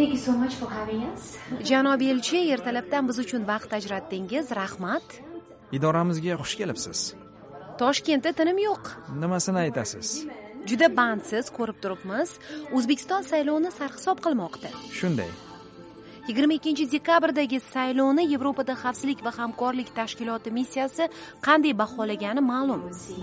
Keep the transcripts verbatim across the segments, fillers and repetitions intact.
Thank you so much for having us. Janob elchi, ertalabdan biz uchun vaqt ajratdingiz. Rahmat. Idoramizga xush kelibsiz. Toshkentda tinim yo'q. Nimasini aytasiz? Juda bandsiz, ko'rib turibmiz. O'zbekiston saylovini sarhisob qilmoqda. Shunday. yigirma ikkinchi dekabrdagi saylovni Yevropada xavfsizlik va hamkorlik tashkiloti missiyasi qanday baholagani ma'lum.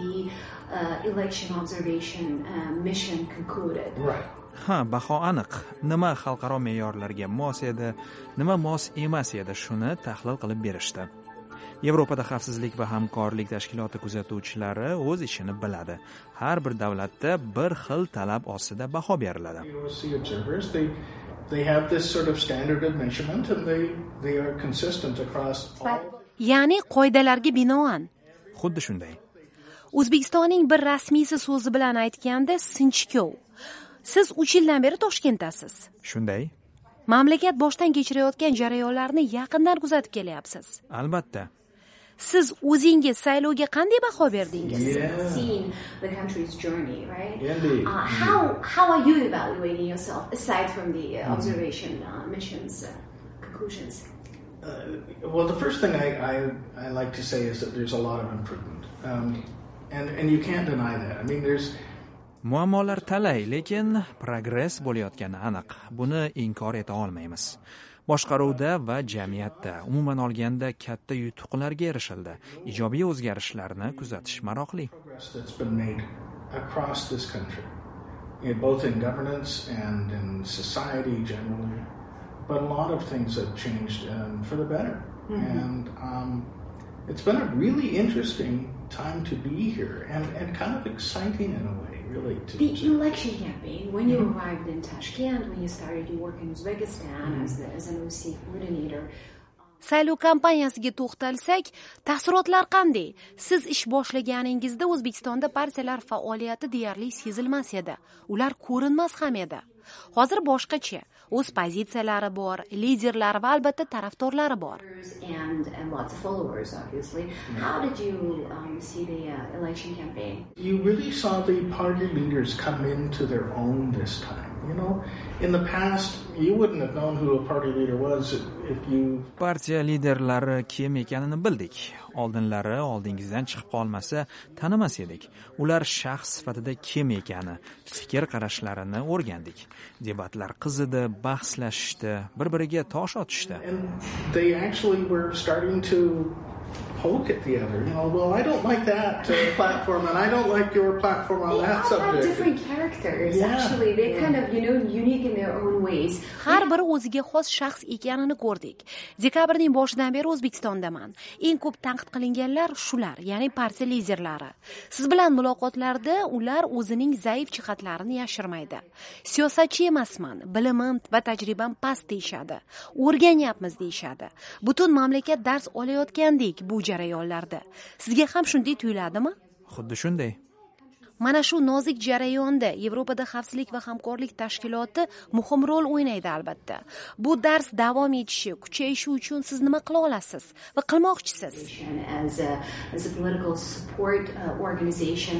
Ha, baho aniq. Nima xalqaro me'yorlarga mos edi, nima mos emas edi, shuni tahlil qilib berishdi. Yevropada xavfsizlik va hamkorlik tashkiloti kuzatuvchilari o'z ishini biladi. Har bir davlatda bir xil talab ostida baho beriladi. They have this sort of standard of measurement and they they are consistent across all. Ya'ni qoidalarga binoan. Xuddi shunday. O'zbekistonning bir rasmiysi so'zi bilan aytganda sinchkov. Siz uch yildan beri Toshkentdasiz. Shunday. Mamlakat boshdan kechirayotgan jarayonlarni yaqindan kuzatib kelyapsiz. Albatta. Siz o'zingiz saylovga qanday baho berdingiz? Seen the country's journey, right? Indeed. Uh, how how are you evaluating yourself aside from the uh, observation uh, missions uh, conclusions? Uh, well, the first thing I, I I like to say is that there's a lot of improvement, um, and and you can't deny that. I mean, there's muammolar talay, lekin progress bo'layotgani aniq. Buni inkor eta olmaymiz. Boshqaruvda va jamiyatda umuman olganda katta yutuqlarga erishildi. Ijobiy o'zgarishlarni kuzatish maroqli. That's been made across this country, both in governance and in society generally. But a lot of things have changed um, for the better, mm-hmm. and um, it's been a really interesting time to be here, and and kind of exciting in a way. Really to, the to election campaign, when you mm-hmm. arrived in Tashkent, when you started your work in Uzbekistan mm-hmm. as, the, as an O S C E coordinator. Saylov kampaniyasiga to'xtalsak, taassurotlar qanday? Siz ish boshlaganingizda O'zbekistonda partiyalar faoliyati deyarli sezilmas edi. Ular ko'rinmas ham edi. Hozir boshqacha. O'z pozitsiyalari bor, liderlari va albatta tarafdorlari bor. And and lots of followers obviously. How did you um, see the uh, election campaign? You really saw the party leaders come into their own this time. You know, in the past you wouldn't have known who a party leader was if you Partiya liderlari kim ekanini bildik. Oldinlari oldingizdan chiqib qolmasa tanimas edik. Ular shaxs sifatida kim ekani, fikr qarashlarini o'rgandik. Debatlar qizidi, bahslashishdi, bir-biriga tosh otishdi. And they actually were starting to poke at the other. You know, well, I don't like that uh, platform, and I don't like your platform on they that all subject. Have different characters. Yeah. Actually, they're Yeah. kind of, you know, unique in their own ways. Har biri o'ziga xos shaxs ekanini ko'rdik. Dekabrning boshidan beri O'zbekistondaman. Eng ko'p tanqid qilinganlar shular, ya'ni partiya liderlari. Siz bilan muloqotlarda ular o'zining zaif jihatlarini yashirmaydi. Siyosatchi emasman, bilimim va tajribam past deyshadi. O'rganyapmiz deyshadi. Butun mamlakat dars olayotgandek bu jarayonlarda. Sizga ham shunday tuyuladimi? Xuddi shunday. Mana shu nozik jarayonda Yevropada xavfsizlik va hamkorlik tashkiloti muhim rol o'ynaydi albatta. Bu dars davom etishi, kuchayishi uchun siz nima qila olasiz va qilmoqchisiz? As a as a political support uh, organization,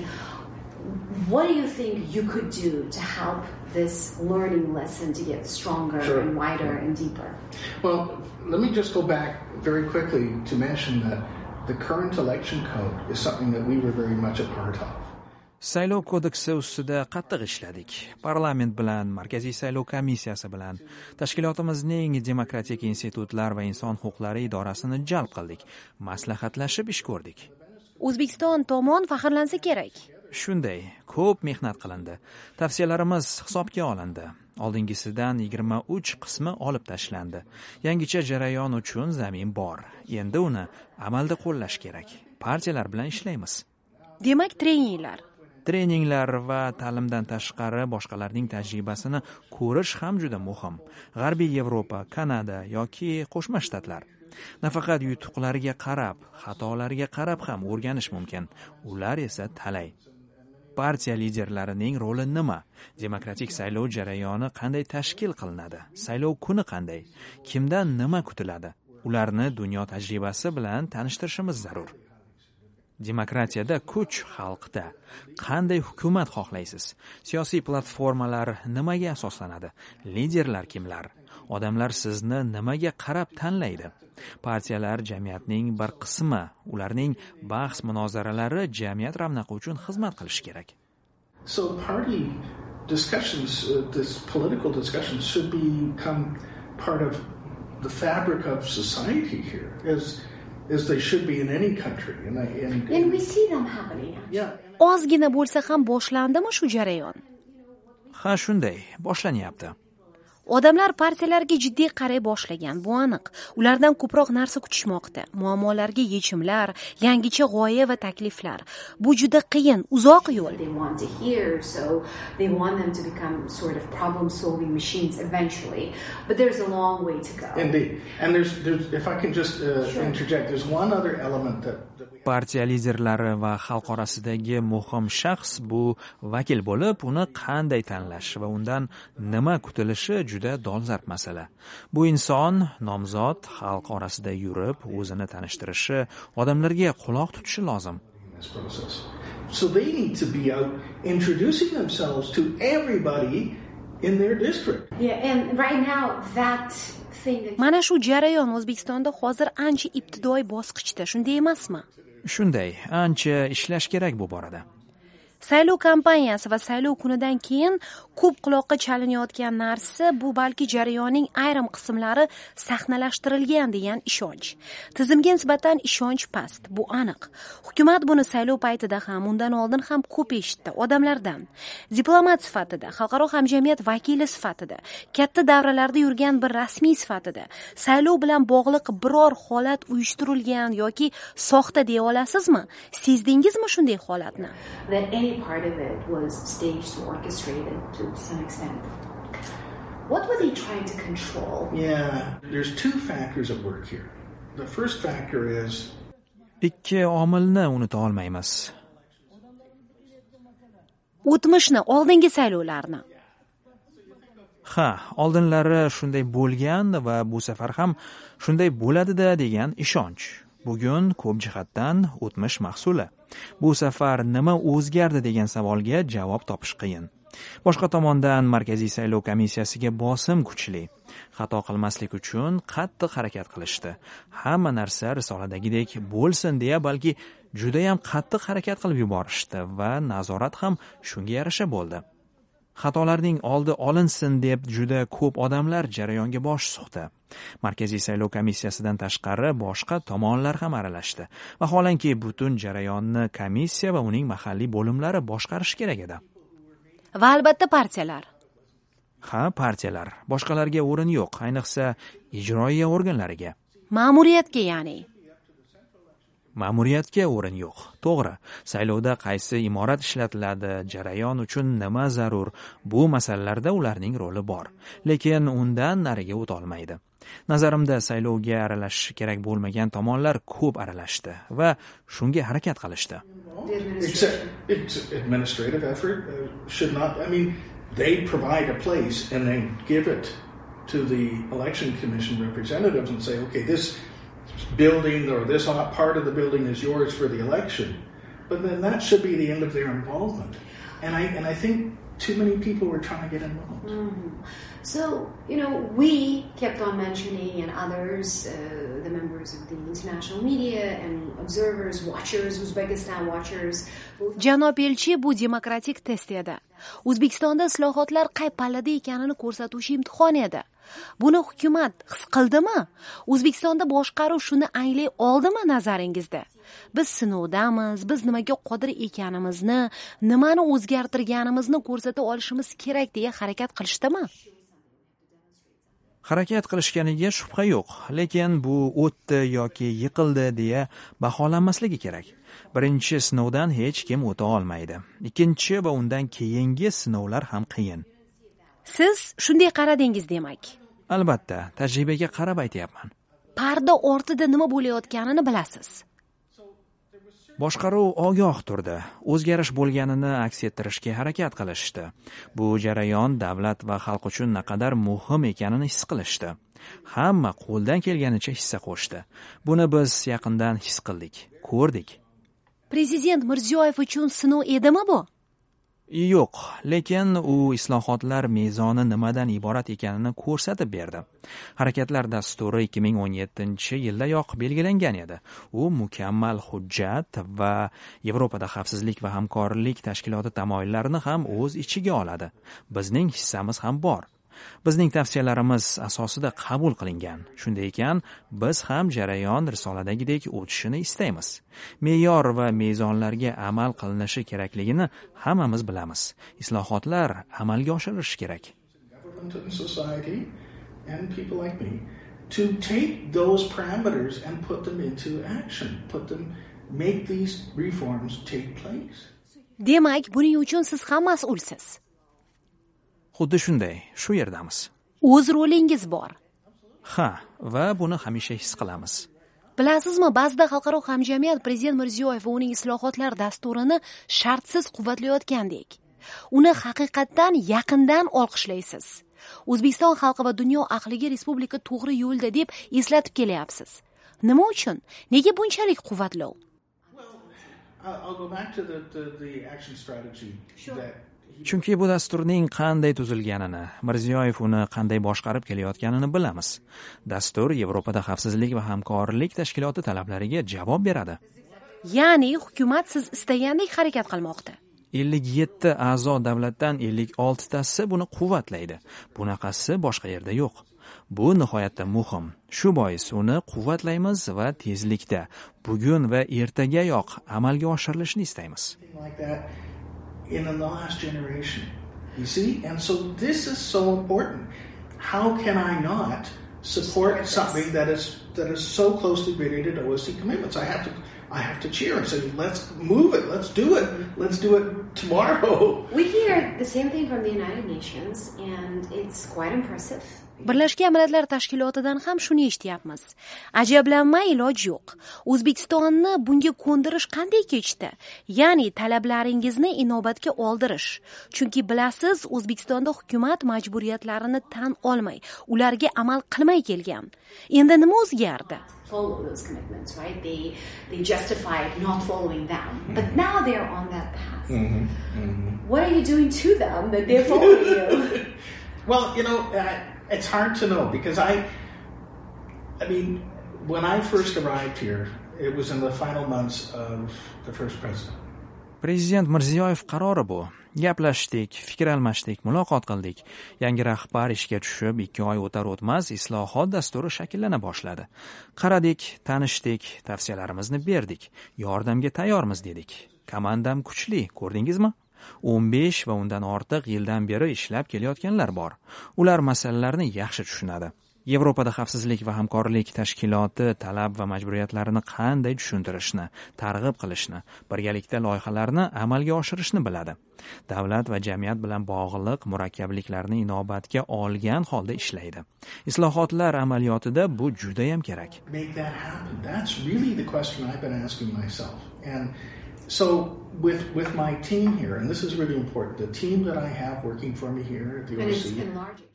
what do you think you could do to help this learning lesson to get stronger Sure. and wider and deeper? Well, let me just go back very quickly to mention that the current election code is something that we were very much a part of. Saylov kodeksi ustida qattiq ishladik. Parlament bilan, Markaziy saylov komissiyasi bilan, tashkilotimizning demokratik institutlar va inson huquqlari idorasini jalb qildik. Maslahatlashib ish ko'rdik. O'zbekiston tomon faxrlansa kerak. Shunday, ko'p mehnat qilindi. Tavsiyalarimiz hisobga olindi. Oldingisidan yigirma uch qismi olib tashlandi. Yangicha jarayon uchun zamin bor. Endi uni amalda qo'llash kerak. Partiyalar bilan ishlaymiz. Demak, treninglar. Treninglar va ta'limdan tashqari boshqalarning tajribasini ko'rish ham juda muhim. G'arbiy Yevropa, Kanada yoki Qo'shma Shtatlar. Nafaqat yutuqlariga qarab, xatolariga qarab ham o'rganish mumkin. Ular esa talay. Partiya liderlarining roli nima? Demokratik saylov jarayoni qanday tashkil qilinadi? Saylov kuni qanday? Kimdan nima kutiladi? Ularni dunyo tajribasi bilan tanishtirishimiz zarur. Demokratiyada kuch xalqda. Qanday hukumat xohlaysiz? Siyosiy platformalar nimaga asoslanadi? Liderlar kimlar? Odamlar sizni nimaga qarab tanlaydi? Partiyalar jamiyatning bir qismi. Ularning bahs munozaralari jamiyat ravnaqi uchun xizmat qilishi kerak. So party discussions, uh, this political discussions should become part of the fabric of society here, as as they should be in any country. And, I, and, and we see them happening. Yeah. Ozgina bo'lsa ham boshlandimi shu jarayon? Ha, shunday, boshlanyapti. Odamlar partiyalarga jiddiy qaray boshlagan, bu aniq. Ulardan ko'proq narsa kutishmoqda. Muammolarga yechimlar, yangicha g'oya va takliflar. Bu juda qiyin, uzoq yo'l. They want to hear, so they want them to become sort of problem-solving machines eventually. But there's a long way to go. Indeed. And there's, there's if I can just uh, sure. interject, there's one other element that, that we... Partiya liderlari va xalq orasidagi muhim shaxs bu vakil bo'lib, uni qanday tanlash va undan nima kutilishi juda dolzarb masala. Bu inson nomzod xalq orasida yurib, o'zini tanishtirishi, odamlarga quloq tutishi lozim. So they need to be out introducing themselves to everybody in their district. Yeah, and right now that thing that... Mana shu jarayon O'zbekistonda hozir ancha ibtidoiy bosqichda, shunday emasmi? Shunday, ancha ishlash kerak bu borada. Saylov kampaniyasi va saylov kunidan keyin ko'p quloqqa chalinayotgan narsa bu balki jarayonning ayrim qismlari sahnalashtirilgan degan ishonch. Tizimga nisbatan ishonch past, bu aniq. Hukumat buni saylov paytida ham, undan oldin ham ko'p eshitdi odamlardan. Diplomat sifatida, xalqaro hamjamiyat vakili sifatida, katta davralarda yurgan bir rasmiy sifatida, saylov bilan bog'liq biror holat uyushtirilgan yoki soxta deya olasizmi? Sezdingizmi shunday holatni? That any part of it was staged or orchestrated to some extent. What were they trying to control? Yeah, there's two factors at work here. The first factor is ikki omilni unuta olmaymiz. O'tmishni, oldingi saylovlarni. Ha, oldinlari shunday bo'lgan va bu safar ham shunday bo'ladi-da degan ishonch. Bugun ko'p jihatdan o'tmish mahsuli. Bu safar nima o'zgardi degan savolga javob topish qiyin. Boshqa tomondan Markaziy saylov komissiyasiga bosim kuchli. Xato qilmaslik uchun qattiq harakat qilishdi. Hamma narsa risoladagidek bo'lsin deya balki juda ham qattiq harakat qilib yuborishdi va nazorat ham shunga yarasha bo'ldi. Xatolarning oldi olinsin deb juda ko'p odamlar jarayonga bosh suqdi. Markaziy saylov komissiyasidan tashqari boshqa tomonlar ham aralashdi. Vaholanki butun jarayonni komissiya va uning mahalliy bo'limlari boshqarishi kerak edi. Va albatta partiyalar. Ha, partiyalar. Boshqalarga o'rin yo'q, ayniqsa ijroiya organlariga. Ma'muriyatga ya'ni. Ma'muriyatga o'rin yo'q. To'g'ri. Saylovda qaysi imorat ishlatiladi, jarayon uchun nima zarur, bu masalalarda ularning roli bor. Lekin undan nariga o'ta olmaydi. Nazarimda saylovga aralashishi kerak bo'lmagan tomonlar ko'p aralashdi va shunga harakat qilishdi. It's, a, it's administrative effort uh, should not, I mean, they provide a place and they give it to the election commission representatives and say, okay, this building or this part of the building is yours for the election. But then that should be the end of their involvement. And I, and I think too many people were trying to get involved. Mm-hmm. So, you know, we kept on mentioning, and others, uh, the members of the international media and observers, watchers, Uzbekistan watchers. Janob elchi, bu demokratik test edi. O'zbekistonda islohotlar qay pallada ekanini ko'rsatuvchi imtihon edi. Buni hukumat his qildimi? O'zbekistonda boshqaruv shuni anglay oldimi nazaringizda? Biz sinovdamiz, biz nimaga qodir ekanimizni, nimani o'zgartirganimizni ko'rsata olishimiz kerak deya harakat qilishdimi? Harakat qilishganiga shubha yo'q, lekin bu o'tdi yoki yiqildi deya baholanmasligi kerak. Birinchi sinovdan hech kim o'ta olmaydi. Ikkinchi va undan keyingi sinovlar ham qiyin. Siz shunday qaradingiz demak. Albatta, tajribaga qarab aytayapman. Parda ortida nima bo'layotganini bilasiz. Boshqaruv ogoh turdi. O'zgarish bo'lganini aks ettirishga harakat qilishdi. Bu jarayon davlat va xalq uchun naqadar muhim ekanini his qilishdi. Hamma qo'ldan kelganicha hissa qo'shdi. Buni biz yaqindan his qildik, ko'rdik. Prezident Mirziyoyev uchun sinov edimi bu? Yo'q, lekin u islohotlar mezoni nimadan iborat ekanini ko'rsatib berdi. Harakatlar dasturi ikki ming o'n yettinchi yildayoq belgilangan edi. U mukammal hujjat va Yevropada xavfsizlik va hamkorlik tashkiloti tamoyillarini ham o'z ichiga oladi. Bizning hissamiz ham bor. Bizning tavsiyalarimiz asosida qabul qilingan. Shunday ekan, biz ham jarayon risoladagidek o'tishini istaymiz. Me'yor va mezonlarga amal qilinishi kerakligini hammamiz bilamiz. Islohotlar amalga oshirilishi kerak. And people like me to take those parameters and put them into action, put them, make these reforms take place. Demak, buning uchun siz ham mas'ulsiz. Xuddi shunday, shu yerdamiz. O'z rolingiz bor. Ha, va buni hamisha his qilamiz. Bilasizmi, ba'zida xalqaro hamjamiyat Prezident Mirziyoyev va uning islohotlar dasturini shartsiz quvvatlayotgandek. Uni haqiqatdan yaqindan olqishlaysiz. O'zbekiston xalqi va dunyo ahliga respublika to'g'ri yo'lda deb eslatib kelyapsiz. Nima uchun? Nega bunchalik quvvatlov? Well, I'll go back to the the, the action strategy that Chunki bu dasturning qanday tuzilganini, Mirziyoyev uni qanday boshqarib kelayotganini bilamiz. Dastur Yevropada xavfsizlik va hamkorlik tashkiloti talablariga javob beradi. Ya'ni hukumat siz istagandek harakat qilmoqda. ellik yetti a'zo davlatdan ellik oltitasi buni quvvatlaydi. Bunaqasi boshqa yerda yo'q. Bu nihoyatda muhim. Shu bois uni quvvatlaymiz va tezlikda, bugun va ertagayoq amalga oshirilishini istaymiz. In the last generation, you see, and so this is so important. How can I not support something that is that is so closely related to O S C commitments? I have to, I have to cheer and say, let's move it, let's do it, let's do it tomorrow. We hear the same thing from the United Nations, and it's quite impressive. Birlashgan Millatlar Tashkilotidan ham shuni eshityapmiz. Ajablanmay iloj yo'q. O'zbekistonni bunga ko'ndirish qanday kechdi? Ya'ni talablaringizni inobatga oldirish. Chunki bilasiz, O'zbekistonda hukumat majburiyatlarini tan olmay, ularga amal qilmay kelgan. Endi nima o'zgardi? Follow those commitments, right? They they justified not following them, but now they're on that path. Mm-hmm. Mm-hmm. What are you doing to them that they're following you? Well, you know, uh, it's hard to know because I, I mean, when I first arrived here, it was in the final months of the first president. Prezident Mirziyoyev qarori bu. Gaplashdik, fikr almashdik, muloqot qildik. Yangi rahbar ishga tushib, ikki oy o'tar o'tmaz islohot dasturi shakllana boshladi. Qaradik, tanishdik, tavsiyalarimizni berdik. Yordamga tayyormiz dedik. Komandam kuchli, ko'rdingizmi? o'n besh va undan ortiq yildan beri ishlab kelayotganlar bor. Ular masalalarni yaxshi tushunadi. Yevropada xavfsizlik va hamkorlik tashkiloti talab va majburiyatlarini qanday tushuntirishni, targ'ib qilishni, birgalikda loyihalarni amalga oshirishni biladi. Davlat va jamiyat bilan bog'liq murakkabliklarni inobatga olgan holda ishlaydi. Islohotlar amaliyotida bu juda ham kerak. Make that happen. That's really the question I've been asking myself. And so with with my team here, and this is really important, the team that I have working for me here at the O S C.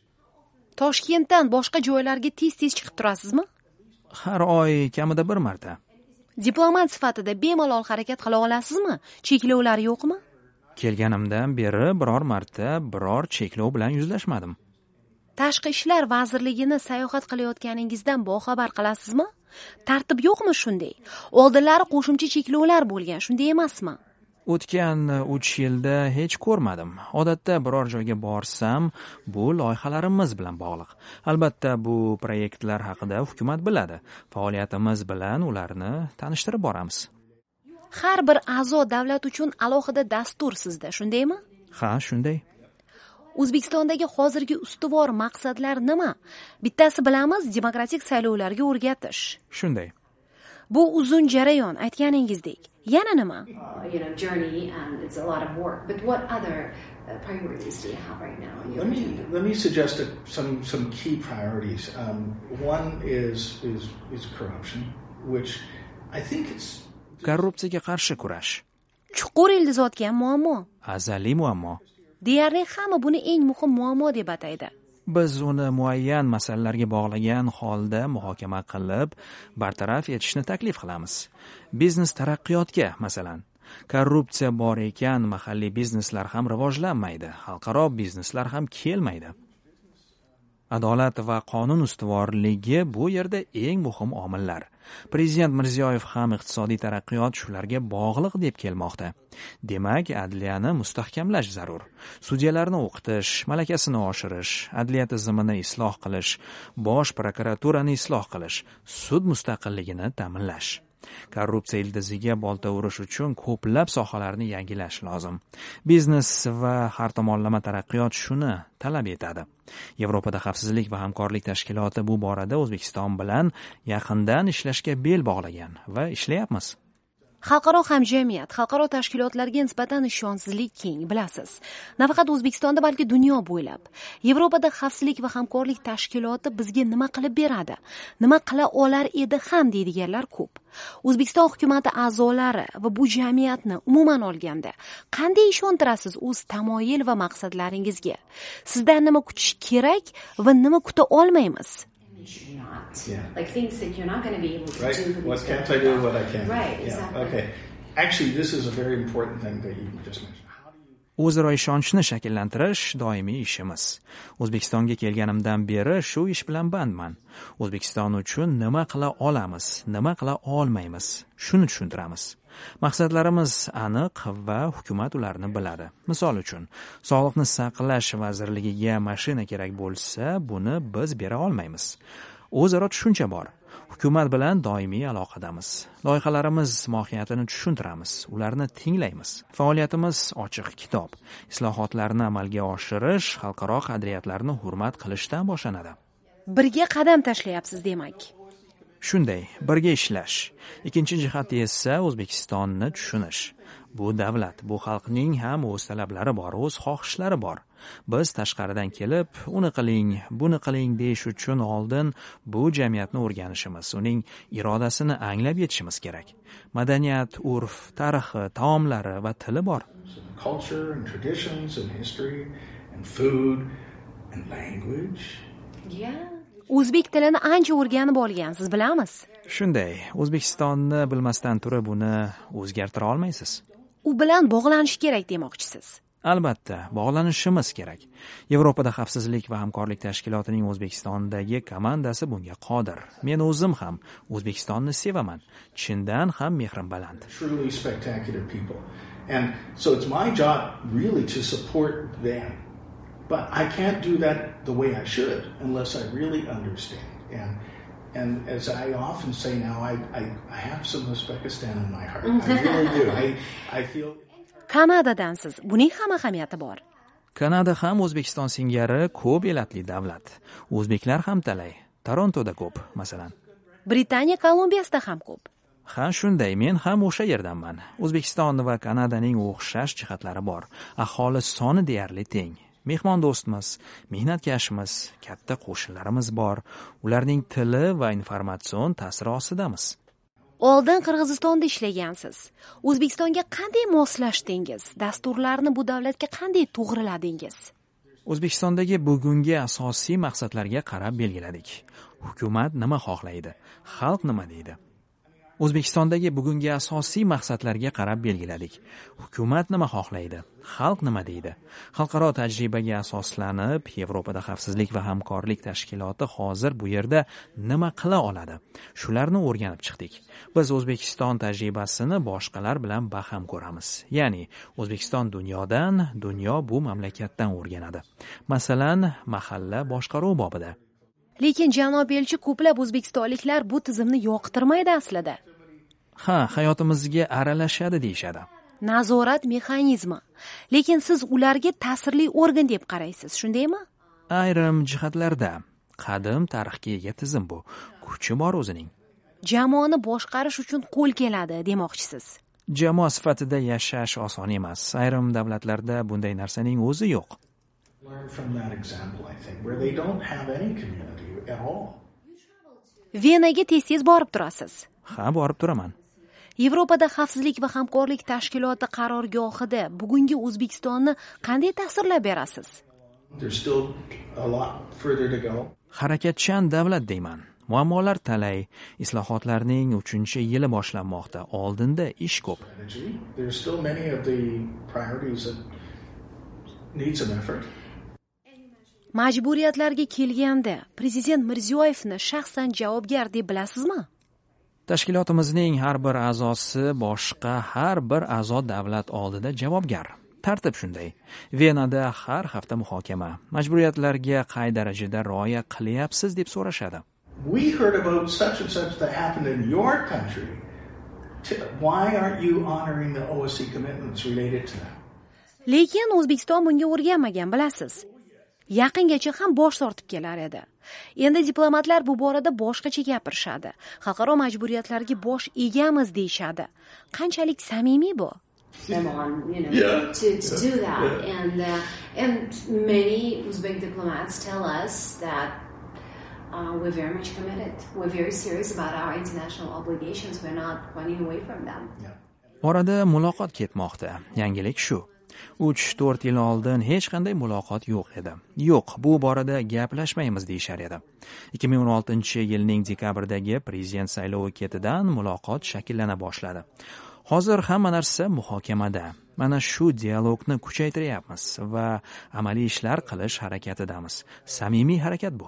Toshkentdan boshqa joylarga tez-tez chiqib turasizmi? Har oy kamida bir marta. Diplomat sifatida bemalol harakat qila olasizmi? Cheklovlar yo'qmi? Kelganimdan beri biror marta biror cheklov bilan yuzlashmadim. Tashqi ishlar vazirligini sayohat qilayotganingizdan boxabar qilasizmi? Tartib yo'qmi shunday? Oldinlari qo'shimcha cheklovlar bo'lgan, shunday emasmi? O'tgan uch yilda hech ko'rmadim. Odatda biror joyga borsam, bu loyihalarimiz bilan bog'liq. Albatta, bu proyektlar haqida hukumat biladi. Faoliyatimiz bilan ularni tanishtirib boramiz. Har bir a'zo davlat uchun alohida dastur sizda, shundaymi? Ha, shunday. O'zbekistondagi hozirgi ustuvor maqsadlar nima? Bittasi bilamiz, demokratik saylovlarga o'rgatish. Shunday. Bu uzun jarayon, aytganingizdek. Yana nima? Uh, you know, journey and it's a lot of work. But what other uh, priorities do you have right now? Let me let me suggest a, some some key priorities. Um, one is is is corruption, which I think it's Korrupsiyaga qarshi kurash. Chuqur ildiz otgan muammo. Azaliy muammo. Deyarli hamma buni eng muhim muammo deb ataydi. Biz uni muayyan masalalarga bog'lagan holda muhokama qilib, bartaraf etishni taklif qilamiz. Biznes taraqqiyotga, masalan, korrupsiya bor ekan, mahalliy bizneslar ham rivojlanmaydi, xalqaro bizneslar ham kelmaydi. Adolat va qonun ustuvorligi bu yerda eng muhim omillar. Prezident Mirziyoyev ham iqtisodiy taraqqiyot shularga bog'liq deb kelmoqda. Demak, adliyani mustahkamlash zarur. Sudyalarni o'qitish, malakasini oshirish, adliya tizimini isloh qilish, bosh prokuraturani isloh qilish, sud mustaqilligini ta'minlash. Korrupsiya ildiziga bolta urish uchun ko'plab sohalarni yangilash lozim. Biznes va har tomonlama taraqqiyot shuni talab etadi. Yevropada xavfsizlik va hamkorlik tashkiloti bu borada O'zbekiston bilan yaqindan ishlashga bel bog'lagan va ishlayapmiz. Xalqaro hamjamiyat, xalqaro tashkilotlarga nisbatan ishonchsizlik keng, bilasiz. Nafaqat O'zbekistonda, balki dunyo bo'ylab. Yevropada xavfsizlik va hamkorlik tashkiloti bizga nima qilib beradi, nima qila olar edi ham deydiganlar ko'p. O'zbekiston hukumati a'zolari va bu jamiyatni umuman olganda qanday ishontirasiz o'z tamoyil va maqsadlaringizga? Sizdan nima kutish kerak va nima kuta olmaymiz? Not. Yeah. Like things that you're not going to be able to Right? do. What can't I do, what I can. Right, Yeah. exactly. Okay. Actually, this is a very important thing that you just mentioned. How do you... O'zaro ishonchni shakllantirish doimiy ishimiz. O'zbekistonga kelganimdan beri shu ish bilan bandman. O'zbekiston uchun nima qila olamiz, nima qila olmaymiz, shuni tushuntiramiz. Maqsadlarimiz aniq va hukumat ularni biladi. Misol uchun, Sog'liqni saqlash vazirligiga mashina kerak bo'lsa, buni biz bera olmaymiz. O'zaro tushuncha bor. Hukumat bilan doimiy aloqadamiz. Loyihalarimiz mohiyatini tushuntiramiz, ularni tinglaymiz. Faoliyatimiz ochiq kitob. Islohotlarni amalga oshirish, xalqaro qadriyatlarni hurmat qilishdan boshlanadi. Birga qadam tashlayapsiz demak. Shunday, birga ishlash. Ikkinchi jihati esa O'zbekistonni tushunish. Bu davlat, bu xalqning ham o'z talablari bor, o'z xohishlari bor. Biz tashqaridan kelib, uni qiling, buni qiling deyish uchun oldin bu jamiyatni o'rganishimiz, uning irodasini anglab yetishimiz kerak. Madaniyat, urf, tarixi, taomlari va tili bor. Culture and traditions and history and food and language. Yeah. O'zbek tilini ancha o'rganib olgansiz, bilamiz. Shunday, O'zbekistonni bilmasdan turib uni o'zgartira olmaysiz. U bilan bog'lanish kerak demoqchisiz. Albatta, bog'lanishimiz kerak. Yevropada xavfsizlik va hamkorlik tashkilotining O'zbekistondagi komandasi bunga qodir. Men o'zim ham O'zbekistonni sevaman. Chindan ham mehrim baland. Truly spectacular people. And so it's my job really to support them. But I can't do that the way I should unless I really understand. And and as I often say now, I, I, I have some Uzbekistan in my heart. I really do. I, I feel... Kanadadansiz. Buning ham ahamiyati bor. Kanada ham O'zbekiston singari ko'p elatli davlat. O'zbeklar ham talay. Torontoda ko'p, masalan. Britaniya Kolumbiyasida ham ko'p. Ha, shunday, men ham o'sha yerdanman. O'zbekiston va Kanadaning o'xshash jihatlari bor. Aholi soni deyarli teng. Mehmon do'stmiz, mehnatkashmiz, katta qo'shinlarimiz bor. Ularning tili va informatsion ta'siri ostidamiz. Oldin Qirg'izistonda ishlagansiz. O'zbekistonga qanday moslashdingiz? Dasturlarni bu davlatga qanday to'g'riladingiz? O'zbekistondagi bugungi asosiy maqsadlarga qarab belgiladik. Hukumat nima xohlaydi? Xalq nima deydi? O'zbekistondagi bugungi asosiy maqsadlarga qarab belgiladik. Hukumat nima xohlaydi? Xalq nima deydi? Xalqaro tajribaga asoslanib, Yevropada xavfsizlik va hamkorlik tashkiloti hozir bu yerda nima qila oladi? Shularni o'rganib chiqdik. Biz O'zbekiston tajribasini boshqalar bilan baham ko'ramiz. Ya'ni, O'zbekiston dunyodan, dunyo bu mamlakatdan o'rganadi. Masalan, mahalla boshqaruv bobida. Lekin janob elchi, ko'plab o'zbekistonliklar bu tizimni yoqtirmaydi aslida. Ha, hayotimizga aralashadi deyshadi. Nazorat mexanizmi. Lekin siz ularga ta'sirli organ deb qaraysiz, shundaymi? Ayrim jihatlarda qadim tarixga ega tizim bu. Kuchi bor o'zining. Jamoani boshqarish uchun qo'l keladi demoqchisiz. Jamoa sifatida yashash oson emas. Ayrim davlatlarda bunday narsaning o'zi yo'q. Learn from that example, I think, where they don't have any community at all. Venaga tez-tez borib turasiz. Ha, borib turaman. Yevropada xavfsizlik va hamkorlik tashkiloti qarorgohida bugungi O'zbekistonni qanday ta'sirlab berasiz? There's still a lot further to go. Harakatchan davlat deyman. Muammolar talay, islohotlarning uchinchi yili boshlanmoqda. Oldinda ish ko'p. There's still many of the priorities that need some effort. Majburiyatlarga kelganda prezident Mirziyoyevni shaxsan javobgar deb bilasizmi? Tashkilotimizning har bir a'zosi boshqa har bir a'zo davlat oldida javobgar. Tartib shunday. Venada har hafta muhokama. Majburiyatlarga qay darajada rioya qilyapsiz deb so'rashadi. We heard about such and such that happened in your country. Why aren't you honoring the O S C commitments related to that? Lekin O'zbekiston bunga o'rganmagan, bilasiz. Yaqingacha ham bosh tortib kelar edi. Endi diplomatlar bu borada boshqacha gapirishadi. Xalqaro majburiyatlarga bosh egamiz deyshadi. Qanchalik samimiy bu? Them on, you know, Yeah. to, to Yeah. do that. Yeah. And uh, and many Uzbek diplomats tell us that uh, we're very much committed. We're very serious about our international obligations. We're not running away from them. Orada muloqot ketmoqda. Yangilik shu. uch to'rt yil oldin hech qanday muloqot yo'q edi. Yo'q, bu borada gaplashmaymiz deyshar edi. ikki ming o'n oltinchi yilning dekabrdagi prezident saylovi ketidan muloqot shakllana boshladi. Hozir hamma narsa muhokamada. Mana shu dialogni kuchaytiryapmiz va amaliy ishlar qilish harakatidamiz. Samimiy harakat bu.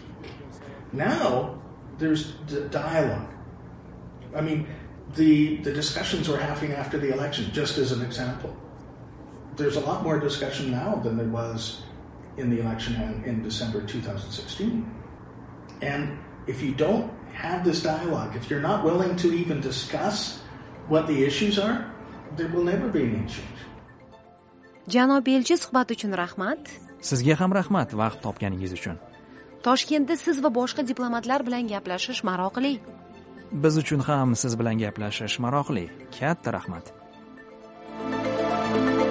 Now there's the dialogue. I mean, the the discussions were happening after the election, just as an example. There's a lot more discussion now than there was in the election in, in December two thousand sixteen. And if you don't have this dialogue, if you're not willing to even discuss what the issues are, there will never be any change. Janob elchi, suhbat uchun rahmat. Sizga ham rahmat vaqt topganingiz uchun. Toshkentda siz va boshqa diplomatlar bilan gaplashish maroqli. Biz uchun ham siz bilan gaplashish maroqli. Katta rahmat.